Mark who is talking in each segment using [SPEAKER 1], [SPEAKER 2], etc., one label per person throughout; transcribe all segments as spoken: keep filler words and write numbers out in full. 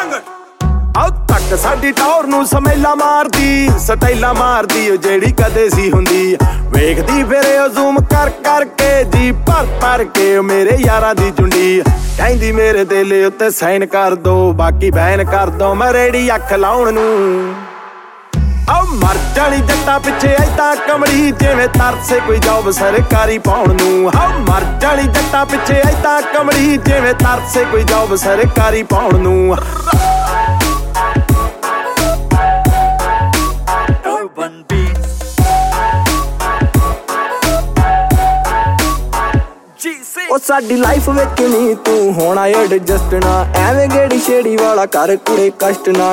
[SPEAKER 1] ਆਓ ਤੱਕ ਸਾਡੀ ਟੌਰ ਨੂੰ ਸਮੈਲਾ ਮਾਰਦੀ, ਸਟਾਈਲਾ ਮਾਰਦੀ ਓ ਜਿਹੜੀ ਕਦੇ ਸੀ ਹੁੰਦੀ। ਵੇਖਦੀ ਫਿਰ ਓ ਜ਼ੂਮ ਕਰ ਕਰਕੇ ਜੀ ਭਰ ਭਰ ਕੇ ਮੇਰੇ ਯਾਰਾਂ ਦੀ ਚੁੰਡੀ। ਕਹਿੰਦੀ ਮੇਰੇ ਦਿਲ ਉੱਤੇ ਸਾਈਨ ਕਰ ਦੋ, ਬਾਕੀ ਬੈਨ ਕਰ ਦੋ ਮੈਂ ਰੇੜੀ ਅੱਖ ਲਾਉਣ ਨੂੰ। ਆਓ ਮਰ ਜਾਣੀ ਜੱਟਾਂ ਪਿੱਛੇ ਐਦਾਂ ਕਮਲੀ, ਜਿਵੇਂ ਤਰਸੇ ਕੋਈ ਜੌਬ ਸਰਕਾਰੀ ਪਾਉਣ ਨੂੰ। ਆਓ ਮਰ ਜਾਣੀ ਜੱਟਾਂ ਪਿੱਛੇ ਐਦਾਂ ਕਮਲੀ, ਜਿਵੇਂ ਤਰਸੇ ਕੋਈ ਜੌਬ ਸਰਕਾਰੀ ਪਾਉਣ ਨੂੰ।
[SPEAKER 2] ਉਹ ਸਾਡੀ ਲਾਈਫ ਵਿੱਚ ਨੀ ਤੂੰ ਹੋਣਾ ਐਡਜਸਟ ਨਾ, ਐਵੇਂ ਗੇੜੀ ਛੇੜੀ ਵਾਲਾ ਕਰ ਕੁੜੇ ਕਸ਼ਟ ਨਾ।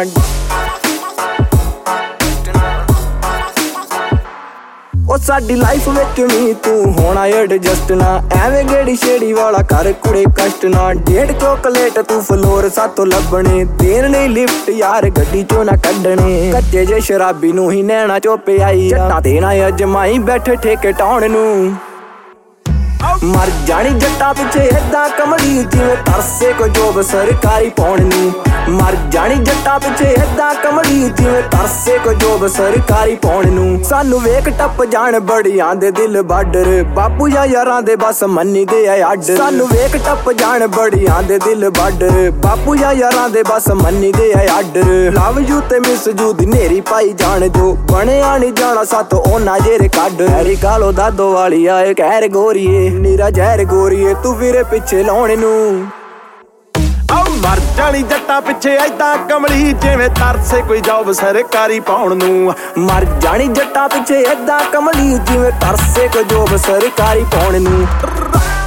[SPEAKER 2] ਉਹ ਸਾਡੀ ਲਾਈਫ ਵਿੱਚ ਨੀ ਤੂੰ ਹੋਣਾ ਐਡਜਸਟ ਨਾ, ਐਵੇਂ ਗੇੜੀ ਛੇੜੀ ਵਾਲਾ ਕਰ ਕੁੜੇ ਕਸ਼ਟ ਨਾ। ਡੇਢ ਚੋਕਲੇਟ ਤੂੰ ਫਲੋਰ ਸਾਤੋਂ ਲੱਭਣੇ, ਦੇਣ ਨਹੀਂ ਲਿਫਟ ਯਾਰ ਗੱਡੀ ਚੋਂ ਨਾ ਕੱਢਣੇ। ਕੱਚੇ ਜੇ ਸ਼ਰਾਬੀ ਨੂੰ ਹੀ ਨੈਣਾ ਚੋਂ ਪਿਆਈ, ਜੱਟਾਂ ਦੇਣਾ ਅਜਮਾਈ ਬੈਠੇ ਠੇਕੇ ਟਾਉਣ ਨੂੰ। ਮਰ ਜਾਣੀ ਜੱਟਾਂ ਪਿੱਛੇ ਏਦਾਂ ਕਮਲੀ, ਜਿਵੇਂ ਤਰਸੇ ਕੋਈ ਜੋਬ ਸਰਕਾਰੀ ਪਾਉਣ ਨੂੰ। ਮਰ ਜਾਣੀ ਜੱਟਾਂ ਪਿੱਛੇ ਏਦਾਂ ਕਮਲੀ, ਜਿਵੇਂ ਤਰਸੇ ਕੋਈ ਜੋਬ ਸਰਕਾਰੀ ਪਾਉਣ ਨੂੰ। ਸਾਨੂੰ ਵੇਖ ਟੱਪ ਜਾਣ ਬੜੀਆਂ ਦੇ ਦਿਲ ਬਾਰਡਰ, ਬਾਪੂ ਜਾਂ ਯਾਰਾਂ ਦੇ ਬਸ ਮੰਨੀ ਦੇ ਆ ਆਰਡਰ। ਸਾਨੂੰ ਵੇਖ ਟੱਪ ਜਾਣ ਬੜੀਆਂ ਦੇ ਦਿਲ ਬਾਰਡਰ, ਬਾਪੂ ਜਾਂ ਯਾਰਾਂ ਦੇ ਬਸ ਮੰਨੀ ਦੇ ਆ ਆਰਡਰ। ਲਵ ਯੂ ਤੇ ਮਿਸ ਯੂ ਦੀ ਨੇਰੀ ਪਾਈ ਜਾਣ ਜੋ, ਬਣਿਆ ਨੀ ਜਾਣਾ ਸਾਤੋਂ ਉਹਨਾਂ ਜਿਹੜੇ ਕੱਢ। ਹੈਰੀ ਕਾਲੋ ਦਾਦੋ ਵਾਲੀ ਆਏ ਕਹਿਰ ਗੋਰੀਏ, ਨੀਰਾ ਜ਼ਹਿਰ ਗੋਰੀਏ ਤੂੰ ਵੀਰੇ ਪਿੱਛੇ ਲਾਉਣ ਨੂੰ।
[SPEAKER 1] ਆਓ ਮਰ ਜਾਣੀ ਜੱਟਾਂ ਪਿੱਛੇ ਐਦਾਂ ਕਮਲੀ, ਜਿਵੇਂ ਤਰਸੇ ਕੋਈ ਜੌਬ ਸਰਕਾਰੀ ਪਾਉਣ ਨੂੰ।
[SPEAKER 2] ਮਰ ਜਾਣੀ ਜੱਟਾਂ ਪਿੱਛੇ ਏਦਾਂ ਕਮਲੀ, ਜਿਵੇਂ ਤਰਸੇ ਕੋਈ ਜੋਬ ਸਰਕਾਰੀ ਪਾਉਣ ਨੂੰ।